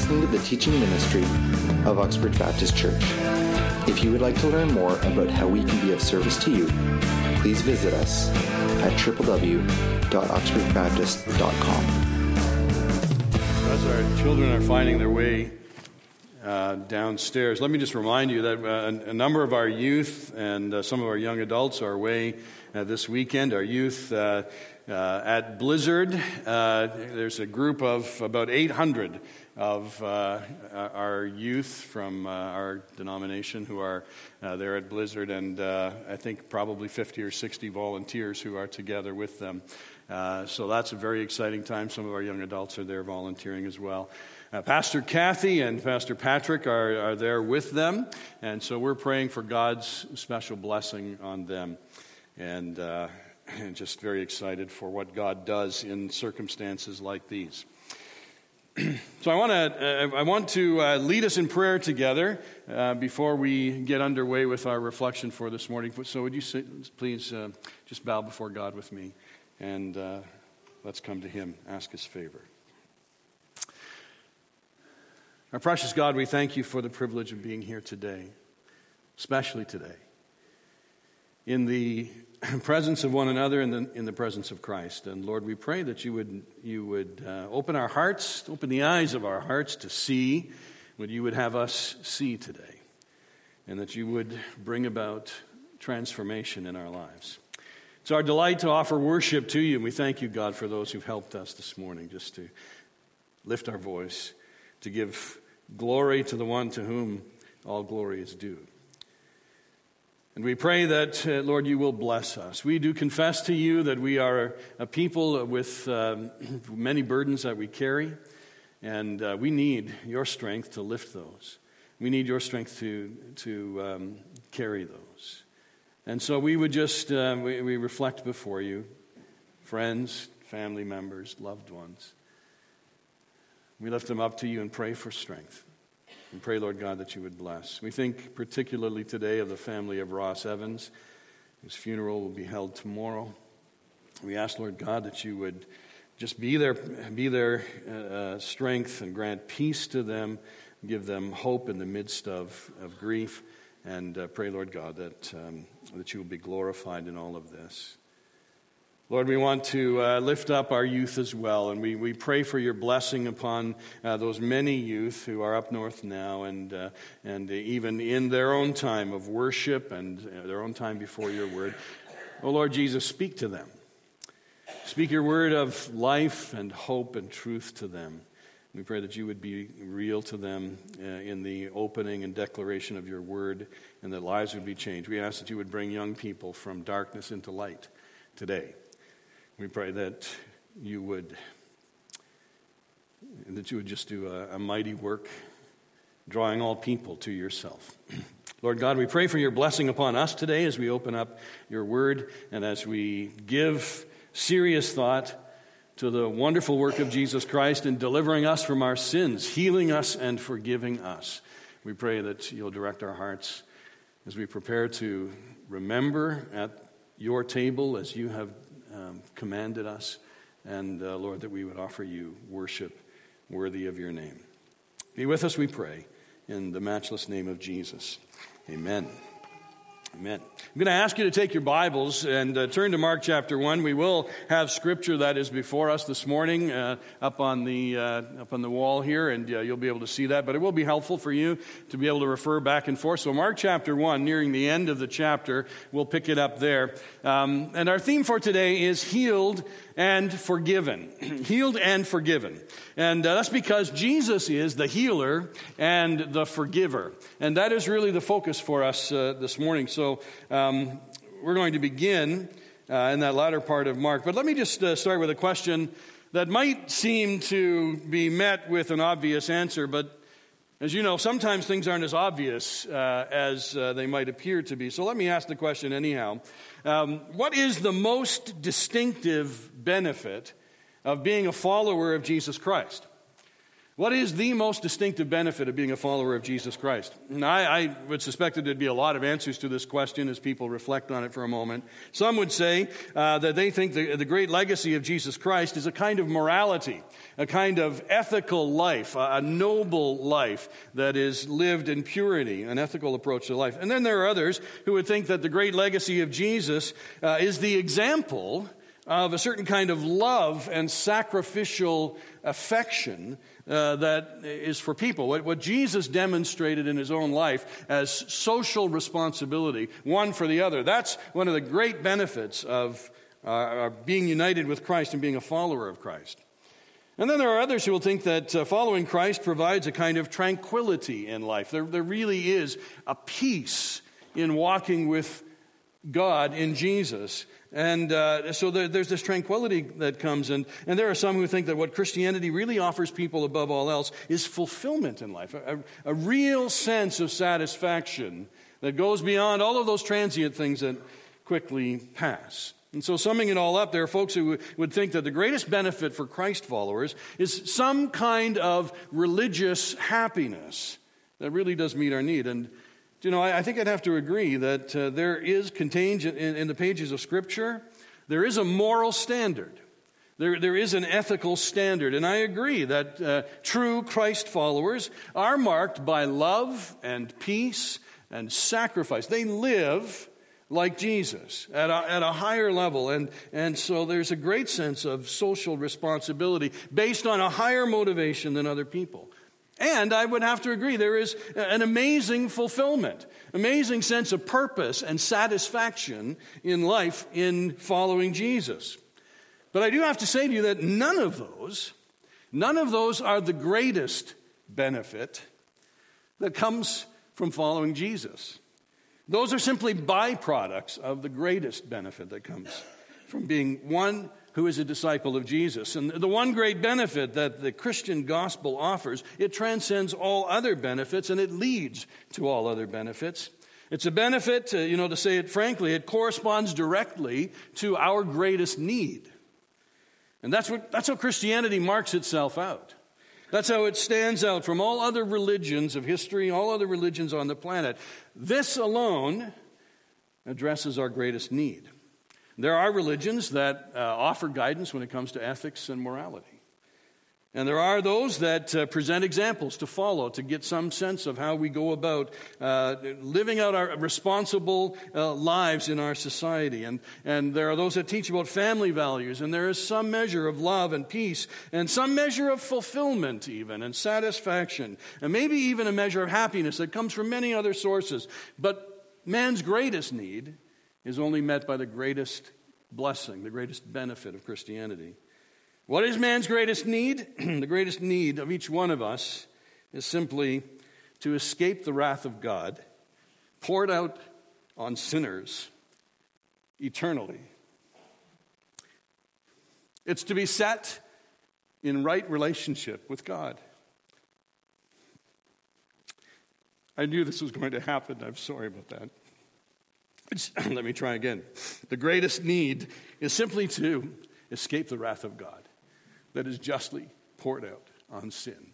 listening to the teaching ministry of Uxbridge Baptist Church. If you would like to learn more about how we can be of service to you, please visit us at www.uxbridgebaptist.com. As our children are finding their way downstairs, let me just remind you that a number of our youth and some of our young adults are away this weekend. Our youth at Blizzard, there's a group of about 800 of our youth from our denomination who are there at Blizzard, and I think probably 50 or 60 volunteers who are together with them. So that's a very exciting time. Some of our young adults are there volunteering as well. Pastor Kathy and Pastor Patrick are there with them, and so we're praying for God's special blessing on them, and just very excited for what God does in circumstances like these. So I want to lead us in prayer together before we get underway with our reflection for this morning. So would you please just bow before God with me, and let's come to Him, ask His favor. Our precious God, we thank You for the privilege of being here today, especially today, in the presence of one another and in the presence of Christ. And Lord, we pray that You would open our hearts, open the eyes of our hearts to see what You would have us see today, and that You would bring about transformation in our lives. It's our delight to offer worship to You, and we thank You, God, for those who've helped us this morning just to lift our voice, to give glory to the one to whom all glory is due. And we pray that, Lord, You will bless us. We do confess to You that we are a people with many burdens that we carry, and we need Your strength to lift those. We need Your strength to carry those. And so we would just, we reflect before You, friends, family members, loved ones. We lift them up to You and pray for strength. And pray, Lord God, that You would bless. We think particularly today of the family of Ross Evans, whose funeral will be held tomorrow. We ask, Lord God, that You would just be their strength and grant peace to them, give them hope in the midst of grief, and pray, Lord God, that You will be glorified in all of this. Lord, we want to lift up our youth as well, and we pray for Your blessing upon those many youth who are up north now, and even in their own time of worship and their own time before Your word. Oh, Lord Jesus, speak to them. Speak Your word of life and hope and truth to them. We pray that You would be real to them in the opening and declaration of Your word, and that lives would be changed. We ask that You would bring young people from darkness into light today. We pray that you would just do a mighty work, drawing all people to Yourself. Lord God, we pray for Your blessing upon us today as we open up Your word and as we give serious thought to the wonderful work of Jesus Christ in delivering us from our sins, healing us and forgiving us. We pray that You'll direct our hearts as we prepare to remember at Your table as You have commanded us, and Lord, that we would offer You worship worthy of Your name. Be with us, we pray, in the matchless name of Jesus. Amen. Amen. I'm going to ask you to take your Bibles and turn to Mark chapter 1. We will have scripture that is before us this morning up on the wall here, and you'll be able to see that. But it will be helpful for you to be able to refer back and forth. So Mark chapter 1, nearing the end of the chapter, we'll pick it up there. And our theme for today is healed and forgiven. Healed and forgiven. And that's because Jesus is the healer and the forgiver. And that is really the focus for us this morning. So we're going to begin in that latter part of Mark. But let me just start with a question that might seem to be met with an obvious answer. But as you know, sometimes things aren't as obvious as they might appear to be. So let me ask the question anyhow. What is the most distinctive benefit of being a follower of Jesus Christ? What is the most distinctive benefit of being a follower of Jesus Christ? Now, I would suspect that there'd be a lot of answers to this question as people reflect on it for a moment. Some would say that they think the great legacy of Jesus Christ is a kind of morality, a kind of ethical life, a noble life that is lived in purity, an ethical approach to life. And then there are others who would think that the great legacy of Jesus is the example of a certain kind of love and sacrificial affection that is for people. What Jesus demonstrated in his own life as social responsibility, one for the other. That's one of the great benefits of being united with Christ and being a follower of Christ. And then there are others who will think that following Christ provides a kind of tranquility in life. There really is a peace in walking with God in Jesus. And so there's this tranquility that comes, and there are some who think that what Christianity really offers people above all else is fulfillment in life, a real sense of satisfaction that goes beyond all of those transient things that quickly pass. And so summing it all up, there are folks who would think that the greatest benefit for Christ followers is some kind of religious happiness that really does meet our need. And I think I'd have to agree that there is contained in the pages of Scripture, there is a moral standard. There is an ethical standard. And I agree that true Christ followers are marked by love and peace and sacrifice. They live like Jesus at a higher level. And so there's a great sense of social responsibility based on a higher motivation than other people. And I would have to agree, there is an amazing fulfillment, amazing sense of purpose and satisfaction in life in following Jesus. But I do have to say to you that none of those are the greatest benefit that comes from following Jesus. Those are simply byproducts of the greatest benefit that comes from being one who is a disciple of Jesus. And the one great benefit that the Christian gospel offers, it transcends all other benefits and it leads to all other benefits. It's a benefit, to say it frankly, it corresponds directly to our greatest need. And that's how Christianity marks itself out. That's how it stands out from all other religions of history, all other religions on the planet. This alone addresses our greatest need. There are religions that offer guidance when it comes to ethics and morality. And there are those that present examples to follow to get some sense of how we go about living out our responsible lives in our society. And there are those that teach about family values. And there is some measure of love and peace and some measure of fulfillment even and satisfaction. And maybe even a measure of happiness that comes from many other sources. But man's greatest need is only met by the greatest blessing, the greatest benefit of Christianity. What is man's greatest need? The greatest need of each one of us is simply to escape the wrath of God poured out on sinners eternally. It's to be set in right relationship with God. I knew this was going to happen. I'm sorry about that. Let me try again. The greatest need is simply to escape the wrath of God that is justly poured out on sin.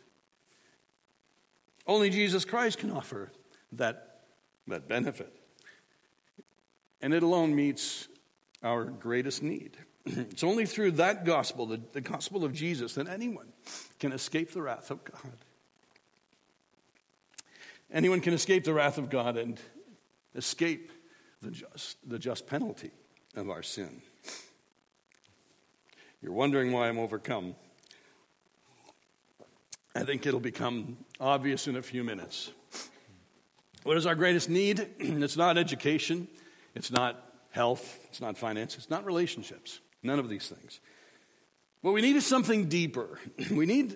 Only Jesus Christ can offer that benefit. And it alone meets our greatest need. It's only through that gospel, the gospel of Jesus, that anyone can escape the wrath of God. Anyone can escape the wrath of God and escape the just penalty of our sin. You're wondering why I'm overcome. I think it'll become obvious in a few minutes. What is our greatest need? It's not education. It's not health. It's not finance. It's not relationships. None of these things. What we need is something deeper. We need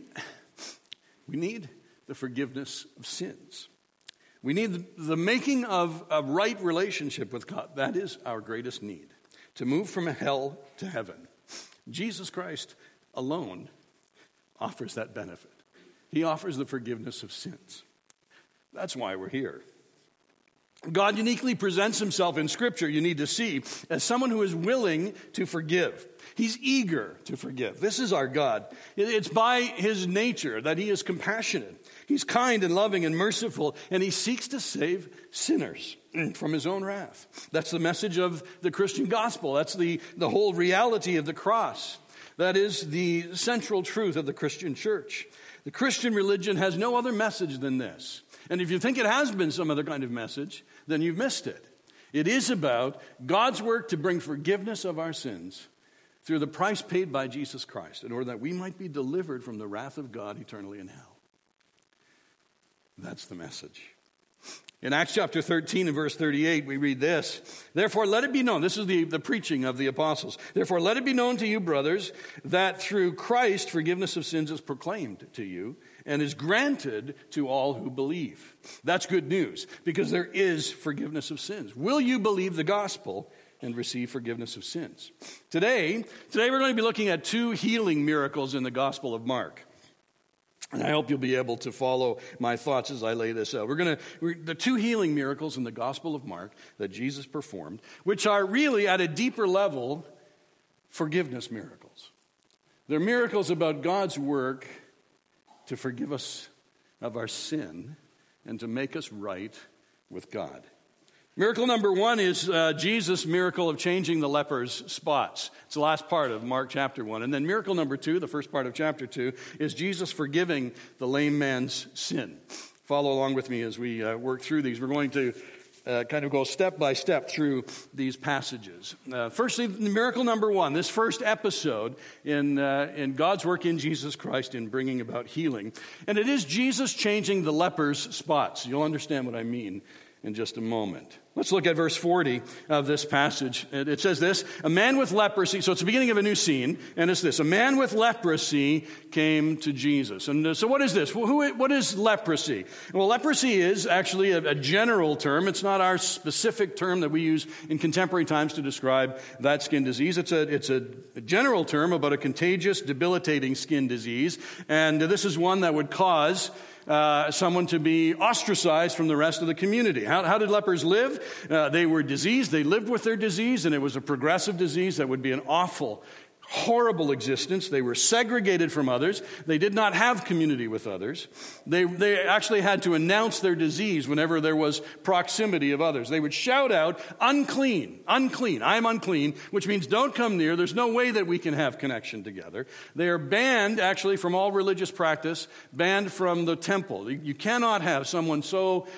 the forgiveness of sins. We need the making of a right relationship with God. That is our greatest need. To move from hell to heaven. Jesus Christ alone offers that benefit. He offers the forgiveness of sins. That's why we're here. God uniquely presents himself in Scripture, you need to see, as someone who is willing to forgive. He's eager to forgive. This is our God. It's by his nature that he is compassionate. He's kind and loving and merciful, and he seeks to save sinners from his own wrath. That's the message of the Christian gospel. That's the whole reality of the cross. That is the central truth of the Christian church. The Christian religion has no other message than this. And if you think it has been some other kind of message, then you've missed it. It is about God's work to bring forgiveness of our sins through the price paid by Jesus Christ, in order that we might be delivered from the wrath of God eternally in hell. That's the message. In Acts chapter 13 and verse 38, we read this. Therefore, let it be known, this is the preaching of the apostles. Therefore, let it be known to you, brothers, that through Christ forgiveness of sins is proclaimed to you and is granted to all who believe. That's good news, because there is forgiveness of sins. Will you believe the gospel and receive forgiveness of sins? Today we're going to be looking at 2 healing miracles in the Gospel of Mark. And I hope you'll be able to follow my thoughts as I lay this out. The 2 healing miracles in the Gospel of Mark that Jesus performed, which are really at a deeper level forgiveness miracles. They're miracles about God's work to forgive us of our sin and to make us right with God. Miracle number 1 is Jesus' miracle of changing the leper's spots. It's the last part of Mark chapter 1. And then miracle number 2, the first part of chapter 2, is Jesus forgiving the lame man's sin. Follow along with me as we work through these. We're going to kind of go step by step through these passages. Firstly, miracle number 1, this first episode in God's work in Jesus Christ in bringing about healing. And it is Jesus changing the leper's spots. You'll understand what I mean in just a moment. Let's look at verse 40 of this passage. It says this, a man with leprosy, so it's the beginning of a new scene, and it's this, a man with leprosy came to Jesus. And so what is this? What is leprosy? Well, leprosy is actually a general term. It's not our specific term that we use in contemporary times to describe that skin disease. It's a general term about a contagious, debilitating skin disease, and this is one that would cause someone to be ostracized from the rest of the community. How did lepers live? They were diseased. They lived with their disease, and it was a progressive disease that would be an awful, horrible existence. They were segregated from others. They did not have community with others. They actually had to announce their disease whenever there was proximity of others. They would shout out, unclean, unclean, I'm unclean, which means don't come near. There's no way that we can have connection together. They are banned, actually, from all religious practice, banned from the temple. You cannot have someone so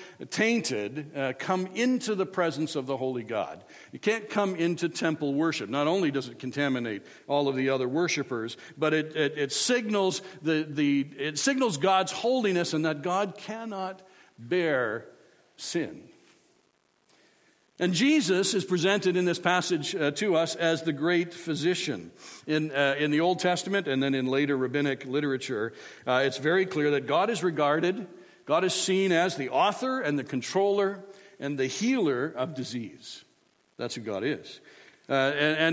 tainted come into the presence of the holy God. You can't come into temple worship. Not only does it contaminate all of the other worshipers, but it signals it signals God's holiness and that God cannot bear sin. And Jesus is presented in this passage to us as the great physician. In the Old Testament and then in later rabbinic literature, it's very clear that God is seen as the author and the controller and the healer of disease. That's who God is. And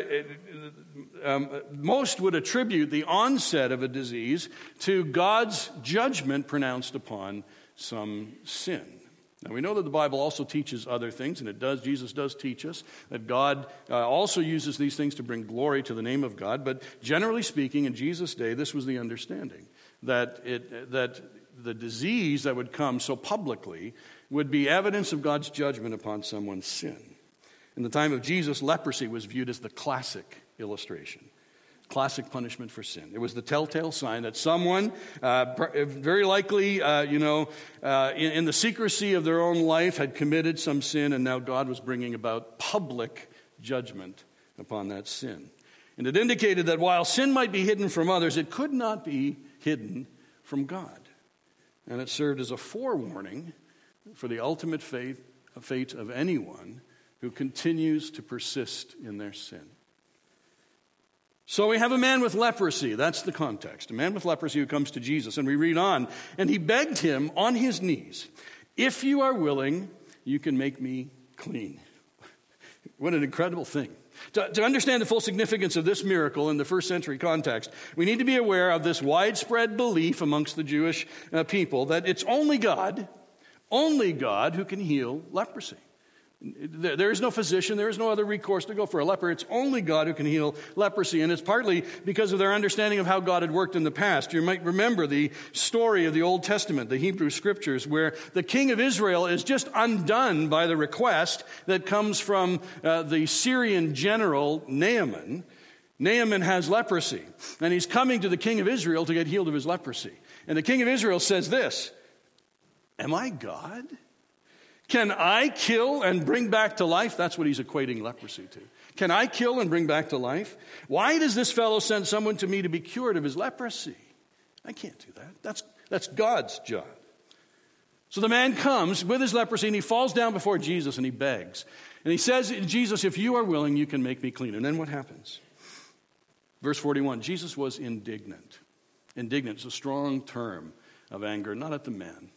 most would attribute the onset of a disease to God's judgment pronounced upon some sin. Now, we know that the Bible also teaches other things, and Jesus does teach us that God also uses these things to bring glory to the name of God. But generally speaking, in Jesus' day, this was the understanding, that the disease that would come so publicly would be evidence of God's judgment upon someone's sin. In the time of Jesus, leprosy was viewed as the classic illustration. Classic punishment for sin. It was the telltale sign that someone, very likely, in the secrecy of their own life, had committed some sin, and now God was bringing about public judgment upon that sin. And it indicated that while sin might be hidden from others, it could not be hidden from God. And it served as a forewarning for the ultimate fate of anyone who continues to persist in their sin. So we have a man with leprosy. That's the context. A man with leprosy who comes to Jesus. And we read on. And he begged him on his knees, if you are willing, you can make me clean. What an incredible thing. To understand the full significance of this miracle in the first century context, we need to be aware of this widespread belief amongst the Jewish people that it's only God Only God who can heal leprosy. There is no physician, there is no other recourse to go for a leper. It's only God who can heal leprosy, and it's partly because of their understanding of how God had worked in the past. You might remember the story of the Old Testament, the Hebrew Scriptures, where the king of Israel is just undone by the request that comes from the Syrian general Naaman. Naaman has leprosy, and he's coming to the king of Israel to get healed of his leprosy. And the king of Israel says this, "Am I God? Can I kill and bring back to life?" That's what he's equating leprosy to. Can I kill and bring back to life? Why does this fellow send someone to me to be cured of his leprosy? I can't do that. That's God's job. So the man comes with his leprosy and he falls down before Jesus and he begs. And he says, "Jesus, if you are willing, you can make me clean." And then what happens? Verse 41, Jesus was indignant. Indignant is a strong term of anger, not at the man.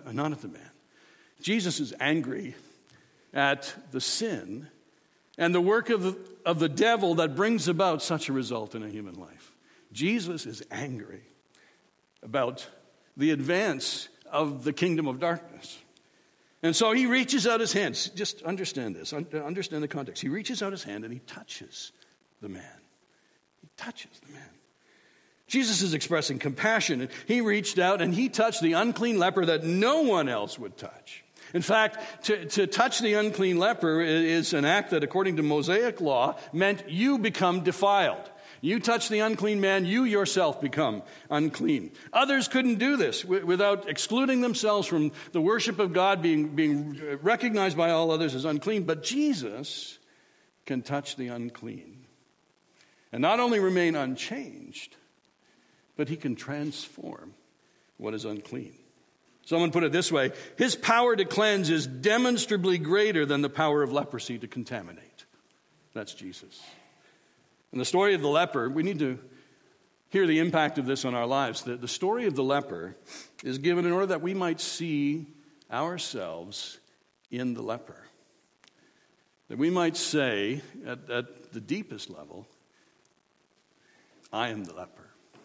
Jesus is angry at the sin and the work of the devil that brings about such a result in a human life. Jesus is angry about the advance of the kingdom of darkness. And so he reaches out his hand. Just understand this. Understand the context. He reaches out his hand and he touches the man. He touches the man. Jesus is expressing compassion. He reached out and he touched the unclean leper that no one else would touch. In fact, to touch the unclean leper is an act that, according to Mosaic law, meant you become defiled. You touch the unclean man, you yourself become unclean. Others couldn't do this without excluding themselves from the worship of God, being recognized by all others as unclean. But Jesus can touch the unclean and not only remain unchanged, but he can transform what is unclean. Someone put it this way: his power to cleanse is demonstrably greater than the power of leprosy to contaminate. That's Jesus. In the story of the leper, we need to hear the impact of this on our lives. The story of the leper is given in order that we might see ourselves in the leper. That we might say, at the deepest level, I am the leper.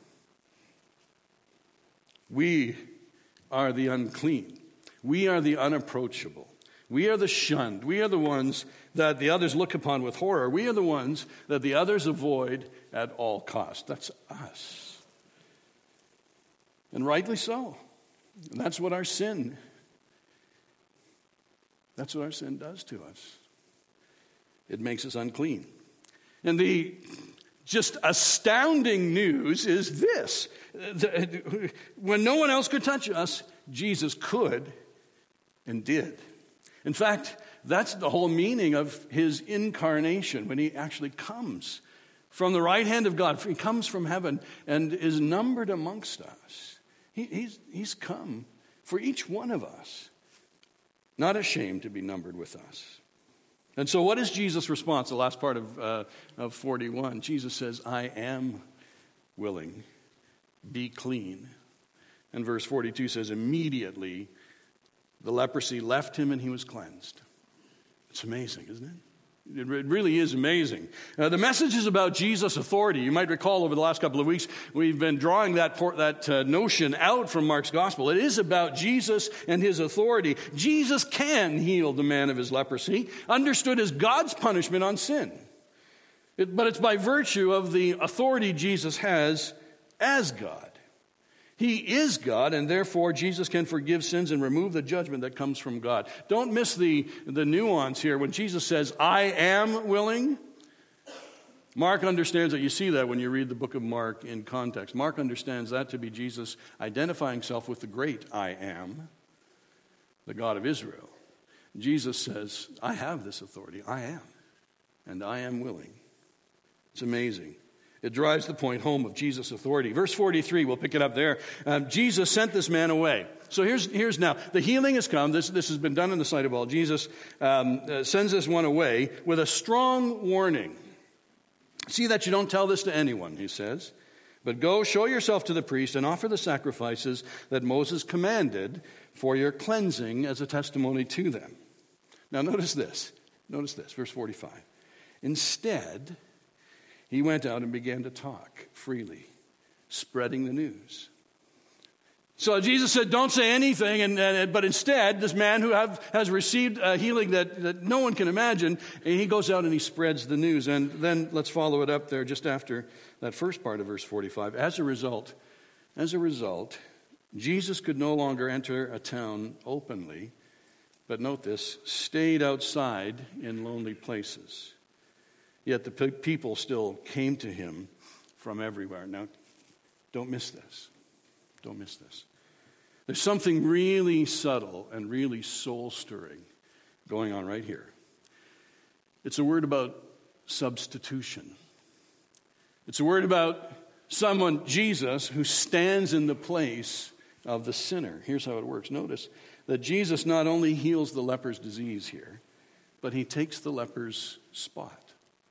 We are the unclean. We are the unapproachable. We are the shunned. We are the ones that the others look upon with horror. We are the ones that the others avoid at all costs. That's us. And rightly so. And that's what our sin does to us. It makes us unclean. And the just astounding news is this. When no one else could touch us, Jesus could and did. In fact, that's the whole meaning of his incarnation, when he actually comes from the right hand of God. He comes from heaven and is numbered amongst us. He's come for each one of us, not ashamed to be numbered with us. And so what is Jesus' response? The last part of 41. Jesus says, I am willing. Be clean. And verse 42 says, immediately the leprosy left him and he was cleansed. It's amazing, isn't it? It really is amazing. The message is about Jesus' authority. You might recall over the last couple of weeks, we've been drawing that notion out from Mark's gospel. It is about Jesus and his authority. Jesus can heal the man of his leprosy, understood as God's punishment on sin. But it's by virtue of the authority Jesus has as God. He is God, and therefore Jesus can forgive sins and remove the judgment that comes from God. Don't miss the nuance here. When Jesus says, I am willing, Mark understands that. You see that when you read the book of Mark in context. Mark understands that to be Jesus identifying himself with the great I am, the God of Israel. Jesus says, I have this authority. I am, and I am willing. It's amazing. It drives the point home of Jesus' authority. Verse 43, we'll pick it up there. Jesus sent this man away. So here's now. The healing has come. This has been done in the sight of all. Jesus sends this one away with a strong warning. See that you don't tell this to anyone, he says. But go, show yourself to the priest, and offer the sacrifices that Moses commanded for your cleansing as a testimony to them. Now notice this. Verse 45. Instead, he went out and began to talk freely, spreading the news. So Jesus said, don't say anything, but instead, this man who has received a healing that no one can imagine, and he goes out and he spreads the news. And then let's follow it up there just after that first part of verse 45. As a result, Jesus could no longer enter a town openly, but note this, stayed outside in lonely places. Yet the people still came to him from everywhere. Now, don't miss this. Don't miss this. There's something really subtle and really soul-stirring going on right here. It's a word about substitution. It's a word about someone, Jesus, who stands in the place of the sinner. Here's how it works. Notice that Jesus not only heals the leper's disease here, but he takes the leper's spot.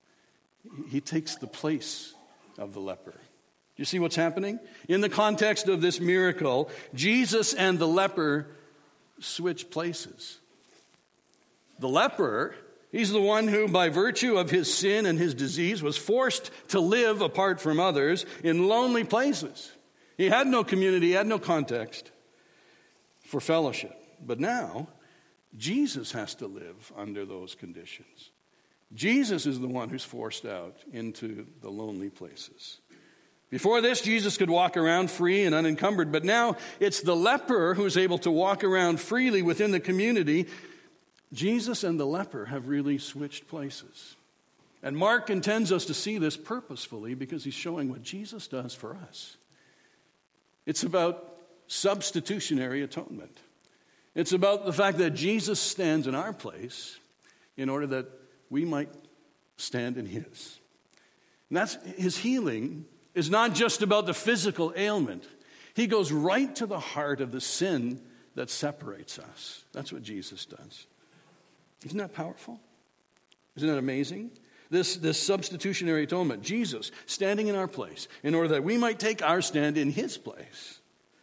He takes the place of the leper. You see what's happening? In the context of this miracle, Jesus and the leper switch places. The leper, he's the one who, by virtue of his sin and his disease, was forced to live apart from others in lonely places. He had no community, he had no context for fellowship. But now, Jesus has to live under those conditions. Jesus is the one who's forced out into the lonely places. Before this, Jesus could walk around free and unencumbered, but now it's the leper who's able to walk around freely within the community. Jesus and the leper have really switched places. And Mark intends us to see this purposefully because he's showing what Jesus does for us. It's about substitutionary atonement. It's about the fact that Jesus stands in our place in order that we might stand in his. And that's his healing is not just about the physical ailment. He goes right to the heart of the sin that separates us. That's what Jesus does. Isn't that powerful? Isn't that amazing? This substitutionary atonement, Jesus standing in our place in order that we might take our stand in his place.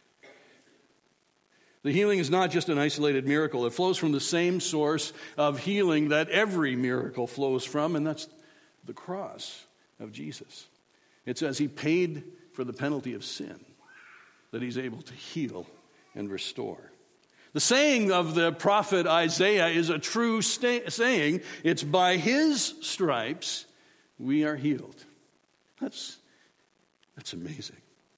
The healing is not just an isolated miracle. It flows from the same source of healing that every miracle flows from, and that's the cross of Jesus. It's as he paid for the penalty of sin that he's able to heal and restore. The saying of the prophet Isaiah is a true saying. It's by his stripes we are healed. That's amazing.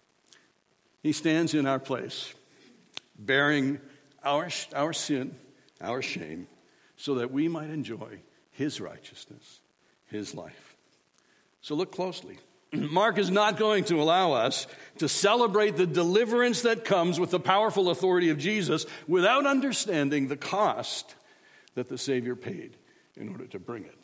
He stands in our place, bearing our sin, our shame, so that we might enjoy his righteousness, his life. So look closely. Mark is not going to allow us to celebrate the deliverance that comes with the powerful authority of Jesus without understanding the cost that the Savior paid in order to bring it.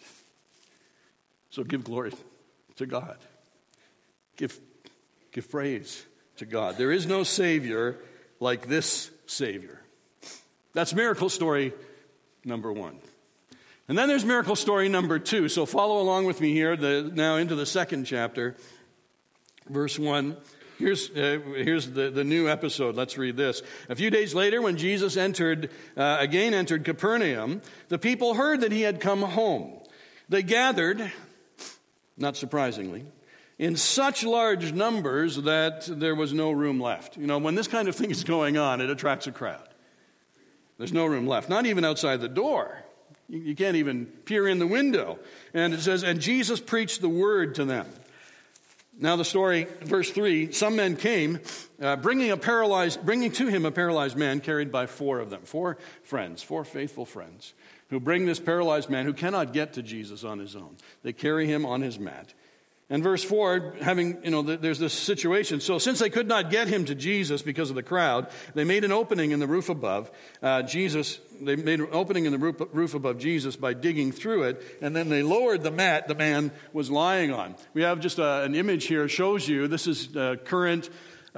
So give glory to God. Give praise to God. There is no Savior like this Savior. That's miracle story number one. And then there's miracle story number 2. So follow along with me here, now into the second chapter, verse 1. Here's the new episode. Let's read this. A few days later, when Jesus entered Capernaum, the people heard that he had come home. They gathered, not surprisingly, in such large numbers that there was no room left. You know, when this kind of thing is going on, it attracts a crowd. There's no room left, not even outside the door. You can't even peer in the window. And it says, and Jesus preached the word to them. Now the story, verse 3, some men came, bringing to him a paralyzed man carried by 4 of them. 4 faithful friends, who bring this paralyzed man who cannot get to Jesus on his own. They carry him on his mat. And verse 4, there's this situation. So since they could not get him to Jesus because of the crowd, they made an opening in the roof above They made an opening in the roof above Jesus by digging through it, and then they lowered the mat the man was lying on. We have just an image here. It shows you, this is current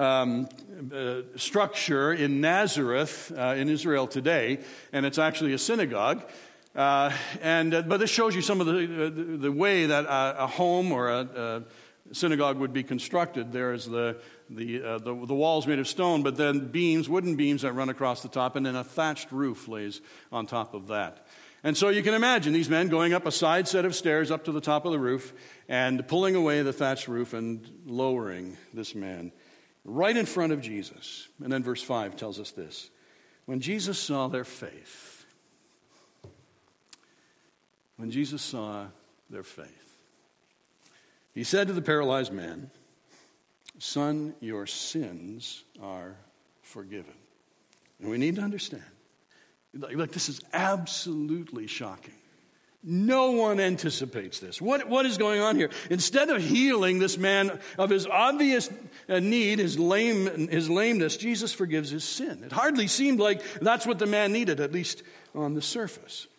structure in Nazareth in Israel today, and it's actually a synagogue. But this shows you some of the way that a home or a synagogue would be constructed. There's the walls made of stone, but then wooden beams that run across the top, and then a thatched roof lays on top of that. And so you can imagine these men going up a side set of stairs up to the top of the roof and pulling away the thatched roof and lowering this man right in front of Jesus. And then verse 5 tells us this. When Jesus saw their faith, he said to the paralyzed man, "Son, your sins are forgiven." And we need to understand, like this is absolutely shocking. No one anticipates this. What is going on here? Instead of healing this man of his obvious need, his lameness, Jesus forgives his sin. It hardly seemed like that's what the man needed, at least on the surface.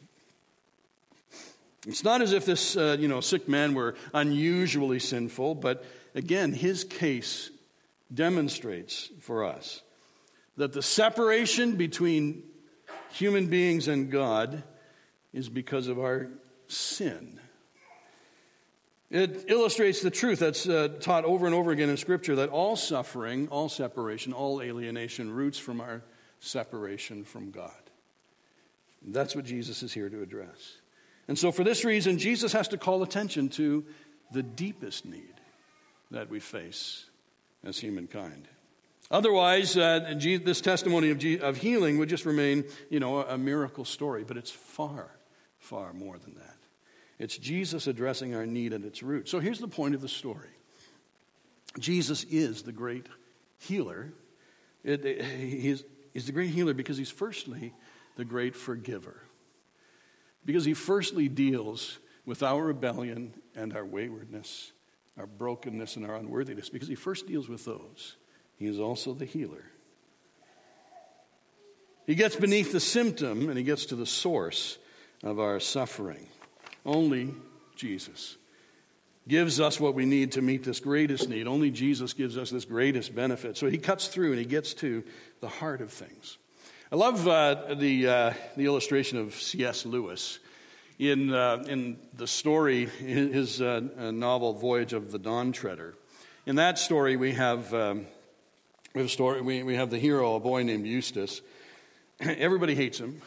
It's not as if this sick man were unusually sinful, but again, his case demonstrates for us that the separation between human beings and God is because of our sin. It illustrates the truth that's taught over and over again in Scripture, that all suffering, all separation, all alienation roots from our separation from God. That's what Jesus is here to address. And so for this reason, Jesus has to call attention to the deepest need that we face as humankind. Otherwise, this testimony of healing would just remain, a miracle story, but it's far, far more than that. It's Jesus addressing our need at its root. So here's the point of the story. Jesus is the great healer. He's the great healer because he's firstly the great forgiver. Because he firstly deals with our rebellion and our waywardness, our brokenness and our unworthiness. Because he first deals with those. He is also the healer. He gets beneath the symptom and he gets to the source of our suffering. Only Jesus gives us what we need to meet this greatest need. Only Jesus gives us this greatest benefit. So he cuts through and he gets to the heart of things. I love the illustration of C.S. Lewis in the story, his novel Voyage of the Dawn Treader. In that story, we have the hero, a boy named Eustace. Everybody hates him,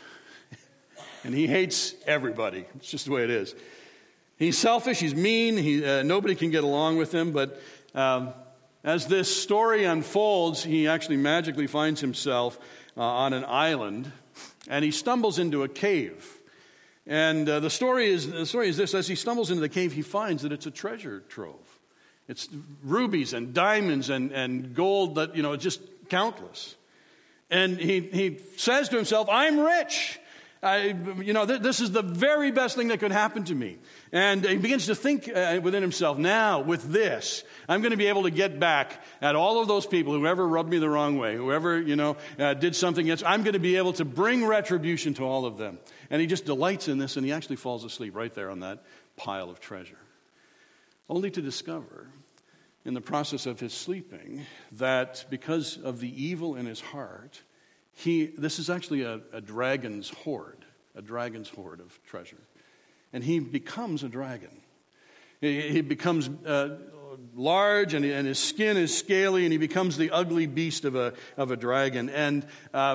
and he hates everybody. It's just the way it is. He's selfish. He's mean. Nobody can get along with him. But as this story unfolds, he actually magically finds himself on an island, and he stumbles into a cave. And the story is this: as he stumbles into the cave, he finds that it's a treasure trove. It's rubies and diamonds and gold that just countless. And he says to himself, "I'm rich. This is the very best thing that could happen to me." And he begins to think within himself, now with this, I'm going to be able to get back at all of those people, whoever rubbed me the wrong way, whoever, did something against, I'm going to be able to bring retribution to all of them. And he just delights in this, and he actually falls asleep right there on that pile of treasure. Only to discover in the process of his sleeping that because of the evil in his heart, this is actually a dragon's hoard of treasure. And he becomes a dragon. He becomes large, and his skin is scaly, and he becomes the ugly beast of a dragon. And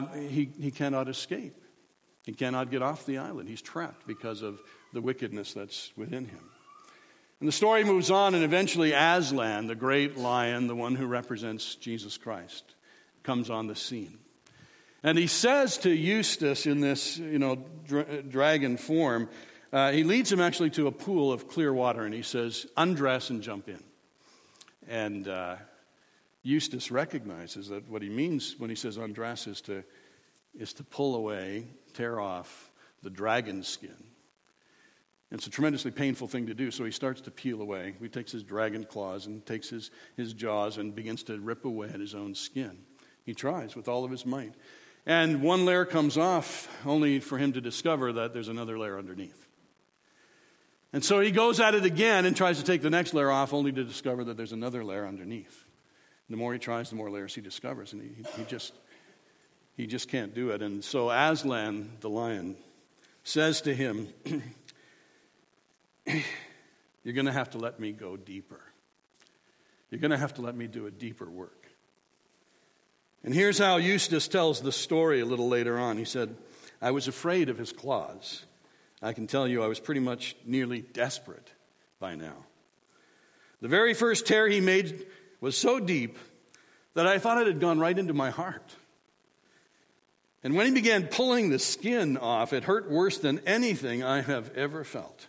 he cannot escape. He cannot get off the island. He's trapped because of the wickedness that's within him. And the story moves on, and eventually Aslan, the great lion, the one who represents Jesus Christ, comes on the scene. And he says to Eustace in this, dragon form, he leads him actually to a pool of clear water, and he says, "Undress and jump in." And Eustace recognizes that what he means when he says undress is to pull away, tear off the dragon's skin. It's a tremendously painful thing to do, so he starts to peel away. He takes his dragon claws and takes his jaws and begins to rip away at his own skin. He tries with all of his might. And one layer comes off, only for him to discover that there's another layer underneath. And so he goes at it again and tries to take the next layer off, only to discover that there's another layer underneath. The more he tries, the more layers he discovers, and he just can't do it. And so Aslan, the lion, says to him, "You're going to have to let me go deeper. You're going to have to let me do a deeper work." And here's how Eustace tells the story a little later on. He said, "I was afraid of his claws. I can tell you I was pretty much nearly desperate by now. The very first tear he made was so deep that I thought it had gone right into my heart. And when he began pulling the skin off, it hurt worse than anything I have ever felt.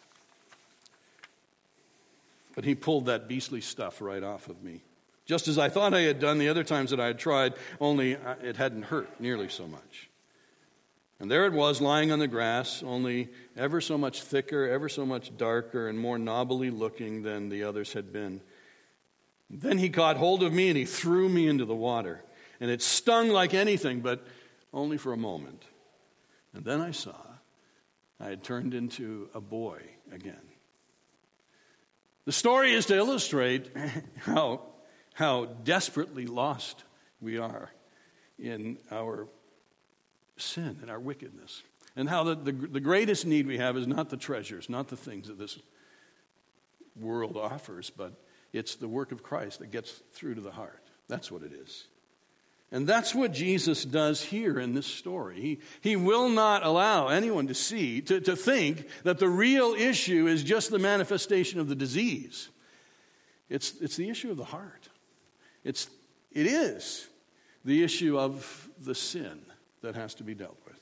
But he pulled that beastly stuff right off of me, just as I thought I had done the other times that I had tried, only it hadn't hurt nearly so much. And there it was, lying on the grass, only ever so much thicker, ever so much darker, and more knobbly looking than the others had been. Then he caught hold of me and he threw me into the water. And it stung like anything, but only for a moment. And then I saw I had turned into a boy again. The story is to illustrate how desperately lost we are in our sin and our wickedness. And how the greatest need we have is not the treasures, not the things that this world offers, but it's the work of Christ that gets through to the heart. That's what it is. And that's what Jesus does here in this story. He will not allow anyone to think that the real issue is just the manifestation of the disease. It's the issue of the heart. It is the issue of the sin that has to be dealt with.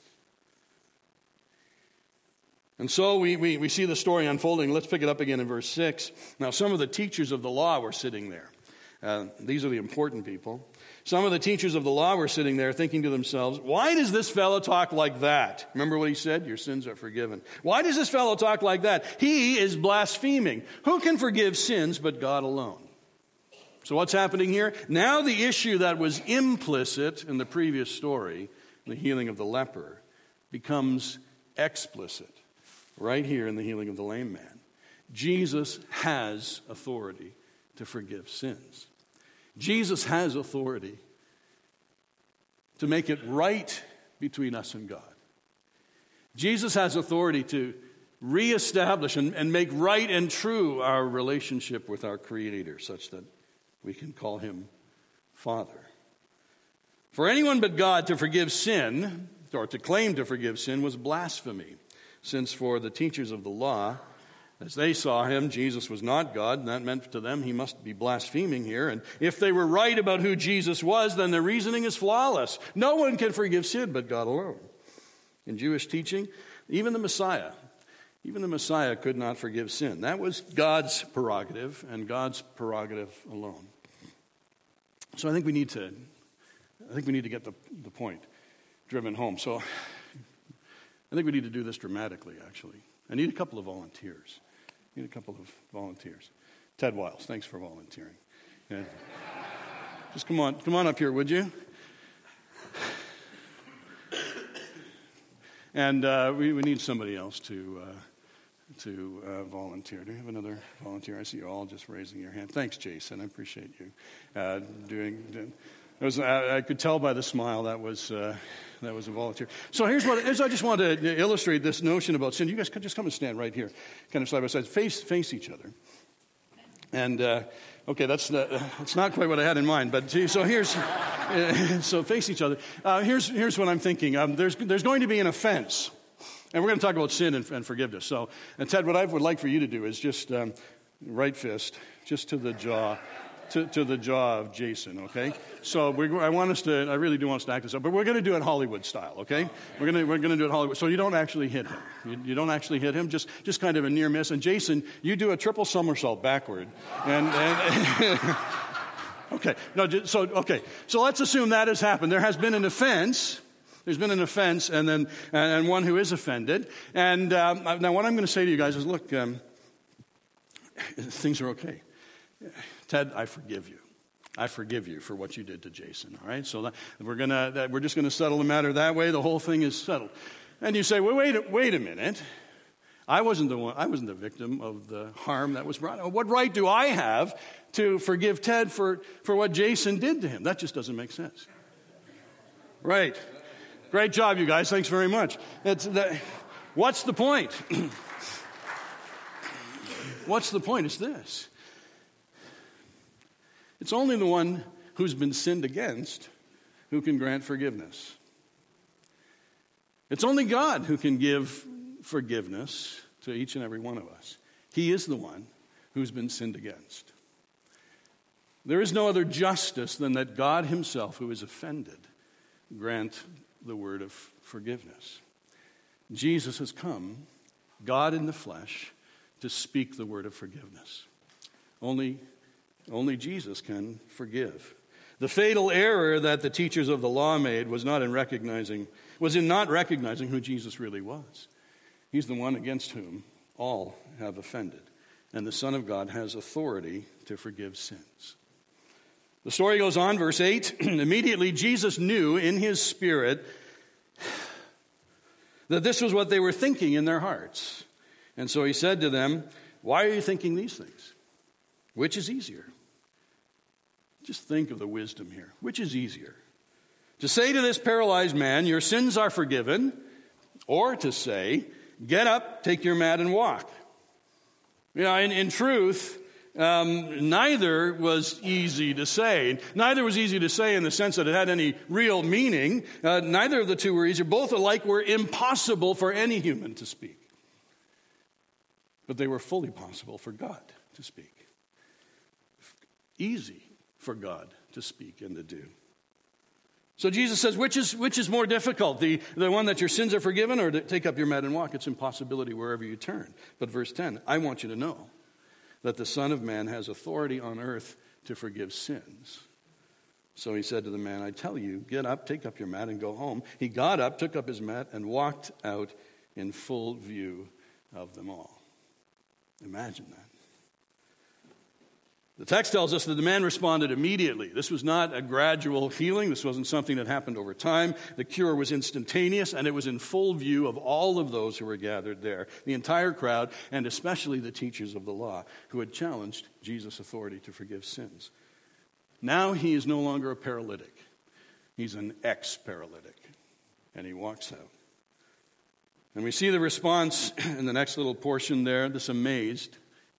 And so we see the story unfolding. Let's pick it up again in verse 6. Now, some of the teachers of the law were sitting there. These are the important people. Some of the teachers of the law were sitting there thinking to themselves, why does this fellow talk like that? Remember what he said? Your sins are forgiven. Why does this fellow talk like that? He is blaspheming. Who can forgive sins but God alone? So what's happening here? Now the issue that was implicit in the previous story, the healing of the leper, becomes explicit right here in the healing of the lame man. Jesus has authority to forgive sins. Jesus has authority to make it right between us and God. Jesus has authority to reestablish and make right and true our relationship with our Creator, such that we can call him Father. For anyone but God to forgive sin, or to claim to forgive sin, was blasphemy, since for the teachers of the law, as they saw him, Jesus was not God, and that meant to them he must be blaspheming here. And if they were right about who Jesus was, then their reasoning is flawless. No one can forgive sin but God alone. In Jewish teaching, even the Messiah could not forgive sin. That was God's prerogative, and God's prerogative alone. So I think we need to get the point driven home. So I think we need to do this dramatically, actually. I need a couple of volunteers. Ted Wiles, thanks for volunteering. Yeah. Just come on up here, would you? And we need somebody else to volunteer. Do we have another volunteer? I see you all just raising your hand. Thanks, Jason. I appreciate you doing. I could tell by the smile that was a volunteer. So here's I just want to illustrate this notion about sin. You guys could just come and stand right here, kind of side by side, face each other. And okay, that's not quite what I had in mind. But so here's so face each other. Here's what I'm thinking. There's going to be an offense, and we're going to talk about sin and forgiveness. So, and Ted, what I would like for you to do is just right fist just to the jaw. To the jaw of Jason, okay? So I really do want us to act this up, but we're going to do it Hollywood style, okay? We're going to do it Hollywood. So you don't actually hit him. You don't actually hit him, just kind of a near miss. And Jason, you do a triple somersault backward. And okay. So let's assume that has happened. There has been an offense. There's been an offense, and one who is offended. And now what I'm going to say to you guys is, look, things are okay. Ted, I forgive you. I forgive you for what you did to Jason. All right, so we're just going to settle the matter that way. The whole thing is settled. And you say, well, wait a minute. I wasn't the victim of the harm that was brought. What right do I have to forgive Ted for what Jason did to him? That just doesn't make sense. Right. Great job, you guys. Thanks very much. What's the point? What's the point? It's this. It's only the one who's been sinned against who can grant forgiveness. It's only God who can give forgiveness to each and every one of us. He is the one who's been sinned against. There is no other justice than that God himself, who is offended, grant the word of forgiveness. Jesus has come, God in the flesh, to speak the word of forgiveness. Only Jesus can forgive. The fatal error that the teachers of the law made was in not recognizing who Jesus really was. He's the one against whom all have offended, and the Son of God has authority to forgive sins. The story goes on, verse 8. Immediately Jesus knew in his spirit that this was what they were thinking in their hearts. And so he said to them, "Why are you thinking these things? Which is easier?" Just think of the wisdom here. Which is easier? To say to this paralyzed man, "Your sins are forgiven," or to say, "Get up, take your mat, and walk"? You know, in truth, neither was easy to say. Neither was easy to say in the sense that it had any real meaning. Neither of the two were easy. Both alike were impossible for any human to speak. But they were fully possible for God to speak. Easy for God to speak and to do. So Jesus says, which is more difficult? The one that your sins are forgiven, or to take up your mat and walk? It's impossibility wherever you turn. But verse 10, I want you to know that the Son of Man has authority on earth to forgive sins. So he said to the man, "I tell you, get up, take up your mat, and go home." He got up, took up his mat, and walked out in full view of them all. Imagine that. The text tells us that the man responded immediately. This was not a gradual healing. This wasn't something that happened over time. The cure was instantaneous, and it was in full view of all of those who were gathered there, the entire crowd, and especially the teachers of the law who had challenged Jesus' authority to forgive sins. Now he is no longer a paralytic. He's an ex-paralytic, and he walks out. And we see the response in the next little portion there. This amazed,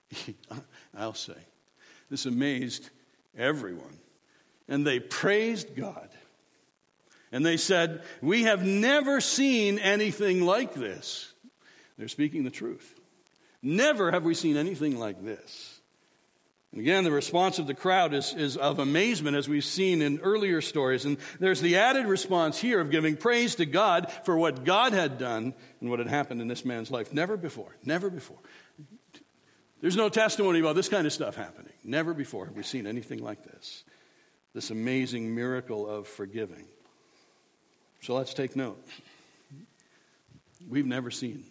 this amazed everyone. And they praised God. And they said, "We have never seen anything like this." They're speaking the truth. Never have we seen anything like this. And again, the response of the crowd is of amazement, as we've seen in earlier stories. And there's the added response here of giving praise to God for what God had done and what had happened in this man's life. Never before. Never before. There's no testimony about this kind of stuff happening. Never before have we seen anything like this. This amazing miracle of forgiving. So let's take note. We have never seen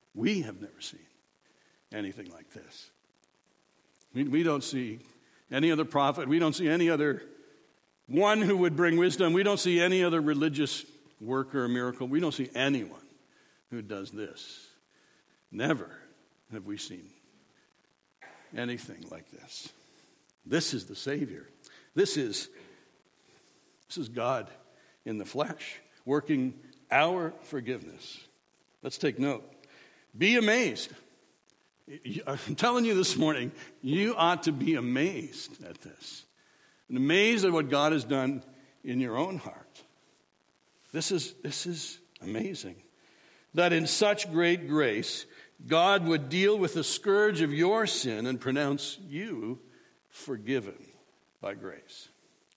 anything like this. We don't see any other prophet. We don't see any other one who would bring wisdom. We don't see any other religious work or miracle. We don't see anyone who does this. Never have we seen anything like this. This is the Savior. This is God in the flesh, working our forgiveness. Let's take note. Be amazed. I'm telling you this morning, you ought to be amazed at this. And amazed at what God has done in your own heart. This is amazing. That in such great grace, God would deal with the scourge of your sin and pronounce you forgiven by grace.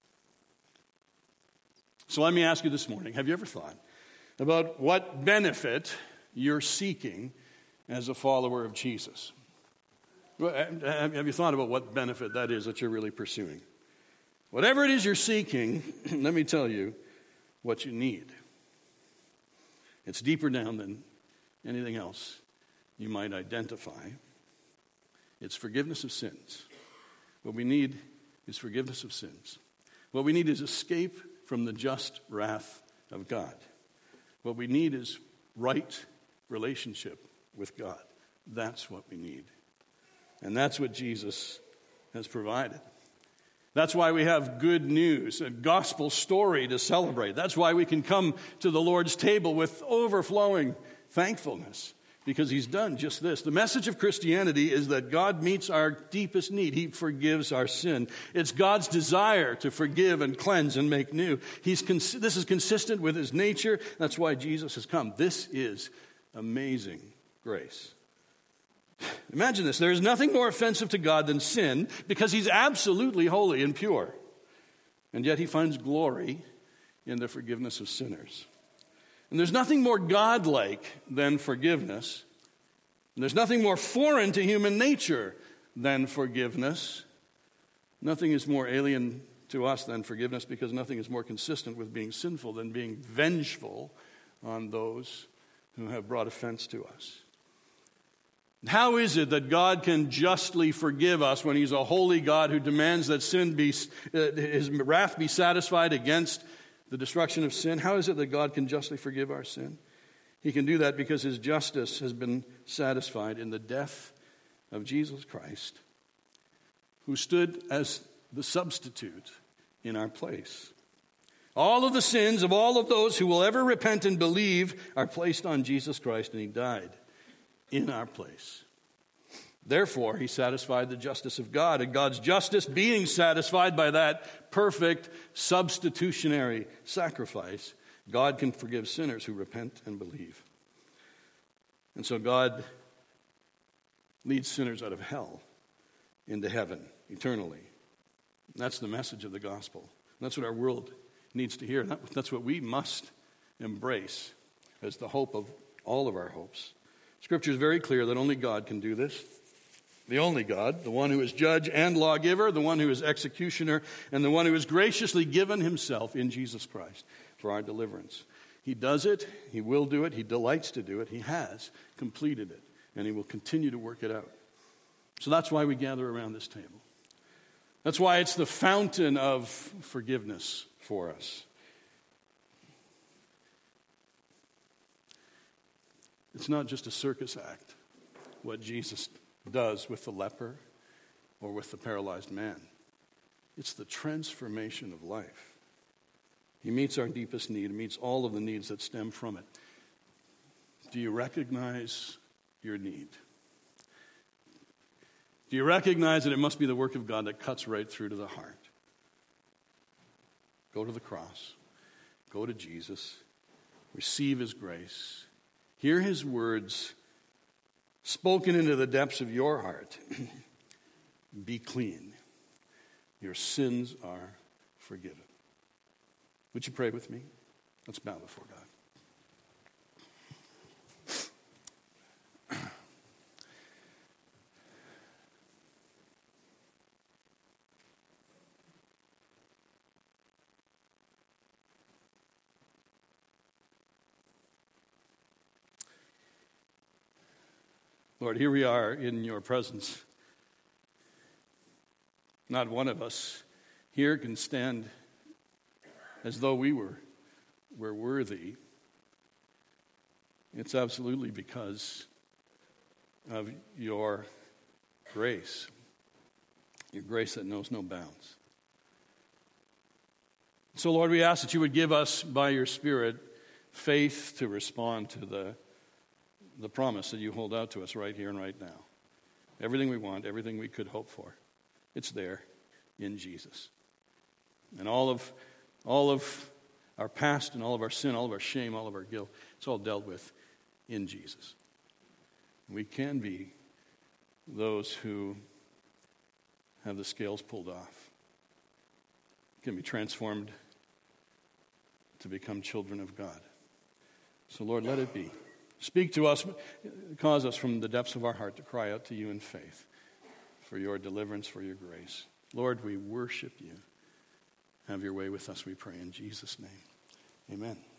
So let me ask you this morning, have you ever thought about what benefit you're seeking as a follower of Jesus? Have you thought about what benefit that is that you're really pursuing? Whatever it is you're seeking, let me tell you what you need. It's deeper down than anything else you might identify. It's forgiveness of sins. What we need is forgiveness of sins. What we need is escape from the just wrath of God. What we need is right relationship with God. That's what we need. And that's what Jesus has provided. That's why we have good news, a gospel story to celebrate. That's why we can come to the Lord's table with overflowing thankfulness, because he's done just this. The message of Christianity is that God meets our deepest need. He forgives our sin. It's God's desire to forgive and cleanse and make new. This is consistent with his nature. That's why Jesus has come. This is amazing grace. Imagine this. There is nothing more offensive to God than sin because he's absolutely holy and pure. And yet he finds glory in the forgiveness of sinners. And there's nothing more godlike than forgiveness. And there's nothing more foreign to human nature than forgiveness. Nothing is more alien to us than forgiveness because nothing is more consistent with being sinful than being vengeful on those who have brought offense to us. How is it that God can justly forgive us when he's a holy God who demands that his wrath be satisfied against the destruction of sin? How is it that God can justly forgive our sin? He can do that because his justice has been satisfied in the death of Jesus Christ, who stood as the substitute in our place. All of the sins of all of those who will ever repent and believe are placed on Jesus Christ, and he died in our place. Therefore, he satisfied the justice of God, and God's justice being satisfied by that perfect substitutionary sacrifice, God can forgive sinners who repent and believe. And so God leads sinners out of hell into heaven eternally. And that's the message of the gospel. And that's what our world needs to hear. That's what we must embrace as the hope of all of our hopes. Scripture is very clear that only God can do this. The only God, the one who is judge and lawgiver, the one who is executioner, and the one who has graciously given himself in Jesus Christ for our deliverance. He does it, he will do it, he delights to do it, he has completed it, and he will continue to work it out. So that's why we gather around this table. That's why it's the fountain of forgiveness for us. It's not just a circus act, what Jesus does with the leper or with the paralyzed man. It's the transformation of life. He meets our deepest need, meets all of the needs that stem from it. Do you recognize your need? Do you recognize that it must be the work of God that cuts right through to the heart? Go to the cross. Go to Jesus. Receive his grace. Hear his words spoken into the depths of your heart. Be clean. Your sins are forgiven. Would you pray with me? Let's bow before God. Lord, here we are in your presence. Not one of us here can stand as though we were worthy. It's absolutely because of your grace that knows no bounds. So, Lord, we ask that you would give us, by your Spirit, faith to respond to the promise that you hold out to us right here and right now. Everything we want, everything we could hope for, it's there in Jesus. And all of our past and all of our sin, all of our shame, all of our guilt, it's all dealt with in Jesus. We can be those who have the scales pulled off, can be transformed to become children of God. So, Lord, let it be. Speak to us, cause us from the depths of our heart to cry out to you in faith for your deliverance, for your grace. Lord, we worship you. Have your way with us, we pray in Jesus' name. Amen.